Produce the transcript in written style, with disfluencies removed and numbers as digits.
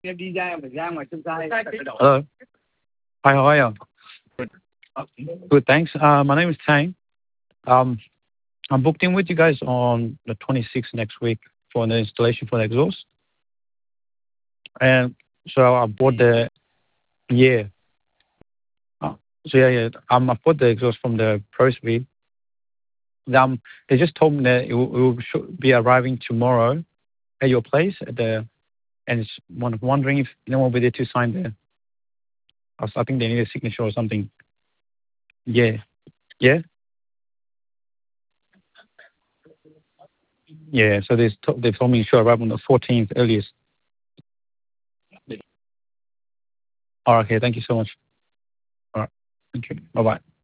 Hello. Hi, how are you? Good, thanks. My name is Tang. Um, I'm booked in with you guys on the 26th next week for the installation for the exhaust. And so I bought the, yeah. I bought the exhaust from the Pro Speed. They just told me that it will should be arriving tomorrow at your place and it's wondering if no one will be there to sign there. I think they need a signature or something. Yeah. Yeah? Yeah. So they've told me it should arrive on the 14th earliest. All right. Okay. Thank you so much. All right. Thank you. Bye-bye.